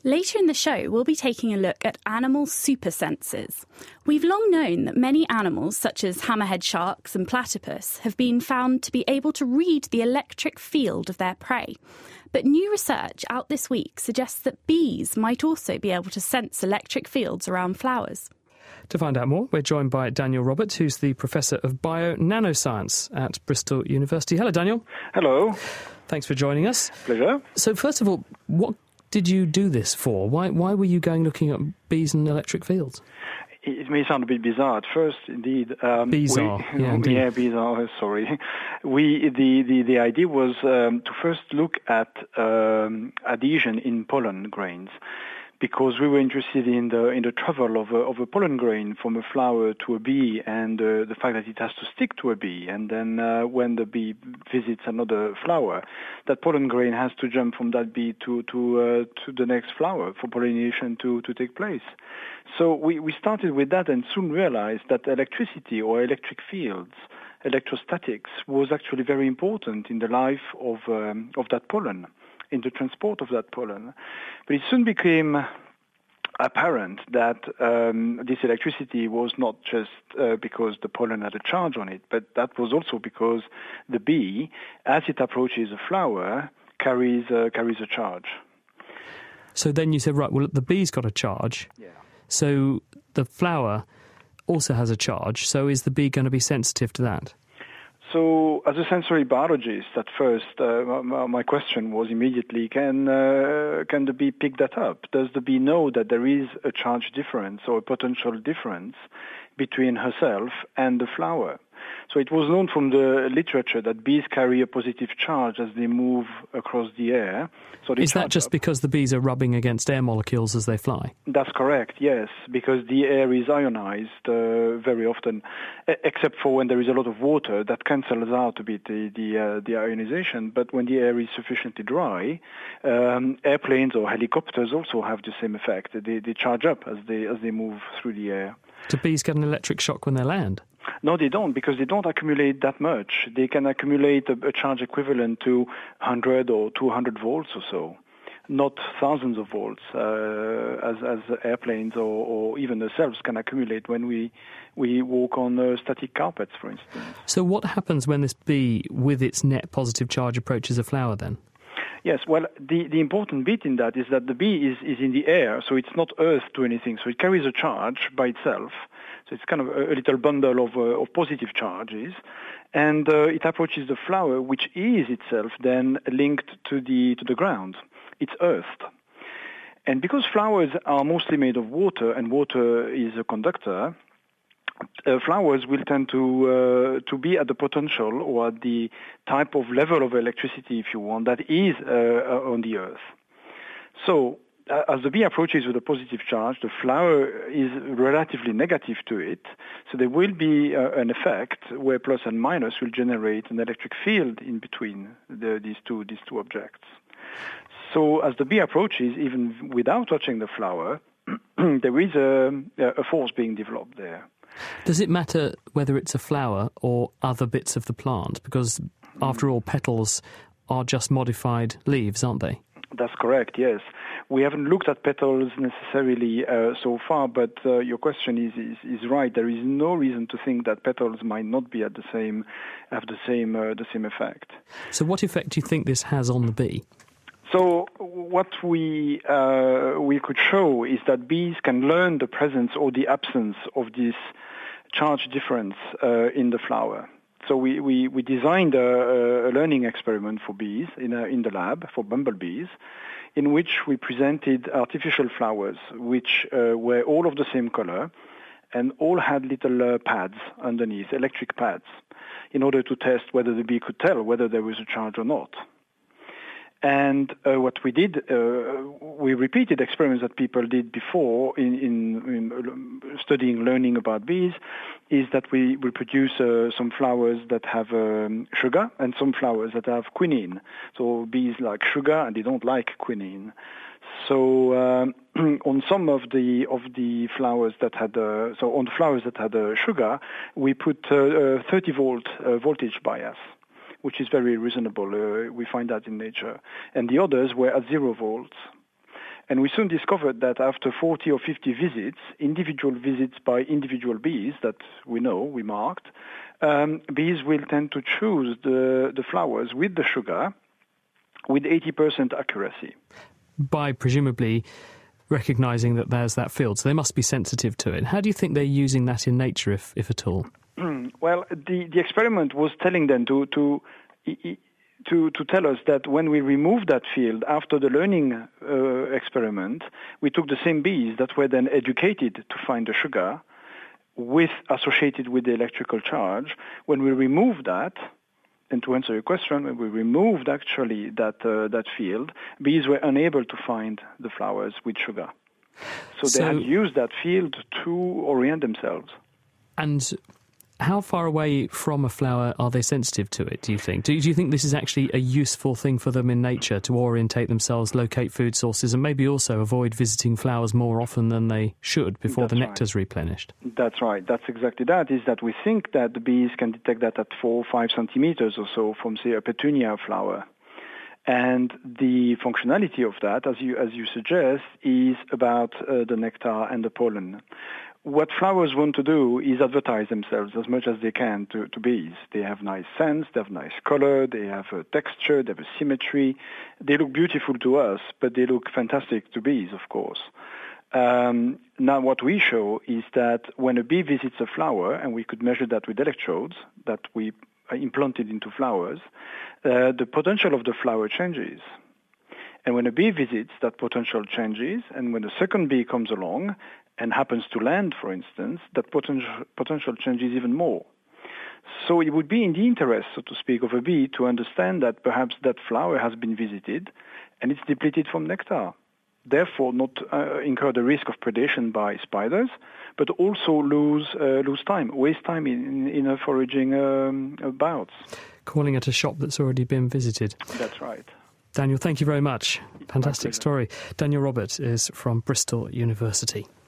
Later in the show, we'll be taking a look at animal super senses. We've long known that many animals, such as hammerhead sharks and platypus, have been found to be able to read the electric field of their prey. But new research out this week suggests that bees might also be able to sense electric fields around flowers. To find out more, we're joined by Daniel Roberts, who's the Professor of Bio-Nanoscience at Bristol University. Hello, Daniel. Hello. Thanks for joining us. Pleasure. So, first of all, what did you do this for? Why were you going looking at bees and electric fields? It may sound a bit bizarre at first, indeed. Bizarre, indeed. Yeah, bizarre, sorry. The idea was to first look at adhesion in pollen grains, because we were interested in the travel of a pollen grain from a flower to a bee, and the fact that it has to stick to a bee, and then when the bee visits another flower, that pollen grain has to jump from that bee to the next flower for pollination to take place. So we started with that and soon realized that electricity or electric fields, electrostatics, was actually very important in the life of that pollen, in the transport of that pollen. But it soon became apparent that this electricity was not just because the pollen had a charge on it, but that was also because the bee, as it approaches a flower, carries a charge. So then you said, right, well, the bee's got a charge. Yeah. So the flower also has a charge. So is the bee going to be sensitive to that? So, as a sensory biologist, at first, my question was immediately, can the bee pick that up? Does the bee know that there is a charge difference or a potential difference between herself and the flower? So it was known from the literature that bees carry a positive charge as they move across the air. So is that just because the bees are rubbing against air molecules as they fly? That's correct, yes, because the air is ionized very often, except for when there is a lot of water that cancels out a bit the ionization. But when the air is sufficiently dry, airplanes or helicopters also have the same effect. They charge up as they move through the air. Do bees get an electric shock when they land? No, they don't, because they don't accumulate that much. They can accumulate a charge equivalent to 100 or 200 volts or so, not thousands of volts, as airplanes or even ourselves can accumulate when we walk on static carpets, for instance. So what happens when this bee, with its net positive charge, approaches a flower then? Yes, well, the important bit in that is that the bee is in the air, so it's not earth to anything. So it carries a charge by itself. So it's kind of a little bundle of positive charges. And it approaches the flower, which is itself then linked to the ground. It's earthed. And because flowers are mostly made of water, and water is a conductor, flowers will tend to be at the potential or at the type of level of electricity, if you want, that is on the earth. So as the bee approaches with a positive charge, the flower is relatively negative to it. So there will be an effect where plus and minus will generate an electric field in between these two objects. So as the bee approaches, even without touching the flower, there is a force being developed there. Does it matter whether it's a flower or other bits of the plant? Because, after all, petals are just modified leaves, aren't they? That's correct, yes. We haven't looked at petals necessarily so far, but your question is right. There is no reason to think that petals might not be have the same effect. So what effect do you think this has on the bee? So what we could show is that bees can learn the presence or the absence of this charge difference in the flower. So we designed a learning experiment for bees in the lab for bumblebees, in which we presented artificial flowers, which were all of the same color, and all had little pads underneath, electric pads, in order to test whether the bee could tell whether there was a charge or not. And what we did, we repeated experiments that people did before in studying, learning about bees, is that we produce some flowers that have sugar and some flowers that have quinine. So bees like sugar and they don't like quinine. So on some of the flowers that had on the flowers that had sugar, we put 30 volt voltage bias, which is very reasonable. We find that in nature. And the others were at 0 volts. And we soon discovered that after 40 or 50 visits, individual visits by individual bees that we marked, bees will tend to choose the flowers with the sugar with 80% accuracy. By presumably recognising that there's that field, so they must be sensitive to it. How do you think they're using that in nature, if at all? Well, the experiment was telling them to tell us that when we removed that field after the learning experiment, we took the same bees that were then educated to find the sugar associated with the electrical charge. When we removed that, and to answer your question, when we removed actually that field, bees were unable to find the flowers with sugar. So they had used that field to orient themselves. And how far away from a flower are they sensitive to it, do you think? Do you think this is actually a useful thing for them in nature to orientate themselves, locate food sources, and maybe also avoid visiting flowers more often than they should before the nectar's replenished? That's right. That's exactly that, is that we think that the bees can detect that at 4 or 5 centimeters or so from, say, a petunia flower. And the functionality of that, as you suggest, is about the nectar and the pollen. What flowers want to do is advertise themselves as much as they can to bees. They have nice scents, they have nice color, they have a texture, they have a symmetry. They look beautiful to us, but they look fantastic to bees, of course. Now what we show is that when a bee visits a flower, and we could measure that with electrodes that we implanted into flowers, the potential of the flower changes. And when a bee visits, that potential changes, and when a second bee comes along and happens to land, for instance, that potential changes even more. So it would be in the interest, so to speak, of a bee to understand that perhaps that flower has been visited and it's depleted from nectar. Therefore, not incur the risk of predation by spiders, but also waste time in foraging bouts. Calling at a shop that's already been visited. That's right. Daniel, thank you very much. Fantastic story. Daniel Robert is from Bristol University.